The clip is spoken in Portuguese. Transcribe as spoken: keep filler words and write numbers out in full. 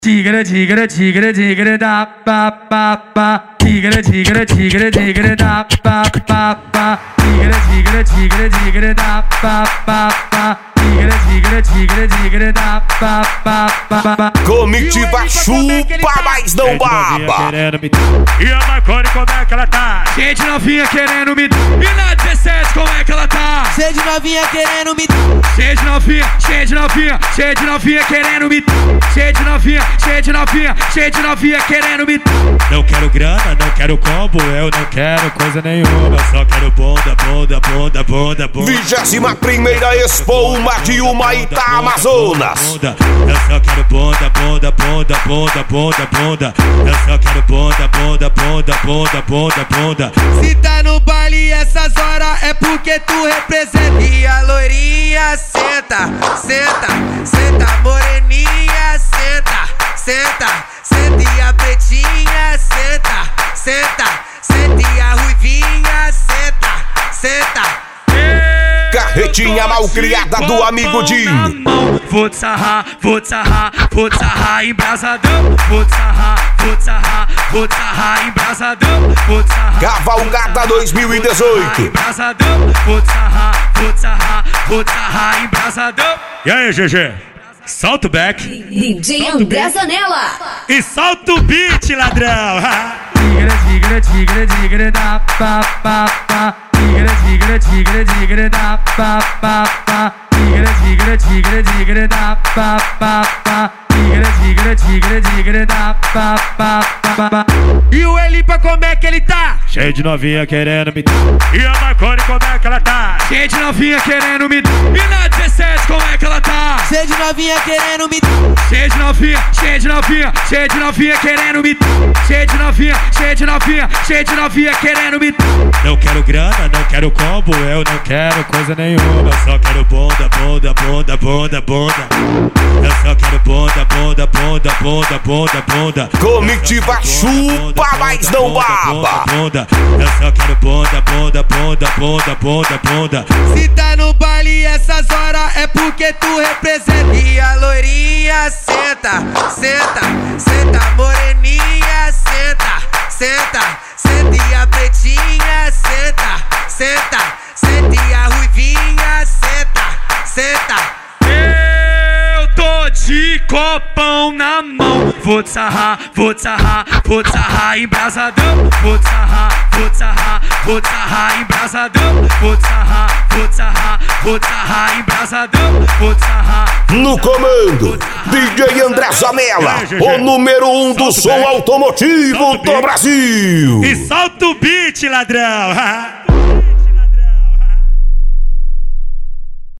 Tigre, tigre, tigre, tigre da pa pa pa. Tigre, tigre, tigre, tigre da pa pa pa. Tigre, tigre, tigre, tigre da pa pa pa. Tigre, tigre, tigre, tigre da pa pa pa. Comitiva chupa, mas não baba. E a Marconi, como é que ela tá? Gente novinha querendo me. E na dezessete, como é que ela tá? Cheio de novinha querendo me. Cheio de novinha, cheio de novinha, cheio de novinha querendo me. Cheio de novinha, cheio de novinha, cheio de novinha querendo me. Não quero grana, não quero combo, eu não quero coisa nenhuma. Só quero bunda, bunda, bunda, bunda, bunda. Vigésima primeira Expo Uma de Humaitá, Amazonas. Bunda, eu só quero bunda, bunda, bunda, bunda, bunda, bunda. Eu só quero bunda, bunda, bunda, bunda, bunda, bunda. Se tá no baile essas horas é porque tu representa. E a loirinha senta, senta, senta, moreninha senta, senta, senta. E a pretinha senta, senta, senta. E a ruivinha senta, senta. Carretinha malcriada do amigo Jim. Vou te sarrar, vou te sarrar, vou te sarrar embrasadão. Vou te sarrar, vou te sarrar, vou te sarrar embrasadão. Vou te sarrar. Cavalgada dois mil e dezoito. Embrasadão, vou te sarrar, vou te sarrar, vou te sarrar embrasadão. E aí, G G? Solta o back. D J André Zanella. E solta o beat, ladrão. Tigre, tigre, tigre, tigre da pa pa pa. Tigre, tigre, tigre, tigre da pa pa pa. Tigre, tigre, tigre, tigre da pa pa pa. Tigre, tigre, tigre, tigre da pa pa pa. E o Elipa, como é que ele tá? Cheio de novinha querendo me. E a Marconi, como é que ela tá? Cheio de novinha querendo me. E na dezessete, como é que ela tá? Cheio de novinha querendo me. Cheio de novinha, cheio de novinha, cheio de novinha querendo me. Cheio de novinha, cheio de novinha, cheio de novinha querendo me. Não quero grana, não quero combo, eu não quero coisa nenhuma. Só quero bunda, bunda, bunda, bunda, bunda. Eu só quero bunda, bunda, bunda, bunda, bunda, bunda. Comitiva chupa, mas não baba. Bunda, eu só quero bunda, bunda, bunda, bunda, bunda, bunda. Se tá no baile essas horas é porque tu representa. E a loirinha senta, senta, senta, moreninha senta, senta, senta. E a pretinha senta, senta, senta. E a ruivinha senta, senta. Eu tô de copão na mão. Vou te sarrar, vou te sarrar, vou te sarrar embrasadão. Vou te sarrar, vou te sarrar, vou te sarrar embrasadão. Vou te sarrar, vou te sarrar, vou te sarrar embrasadão. Vou te sarrar. No comando, D J André Zanella, o número um do som automotivo do Brasil. E solta o beat, ladrão.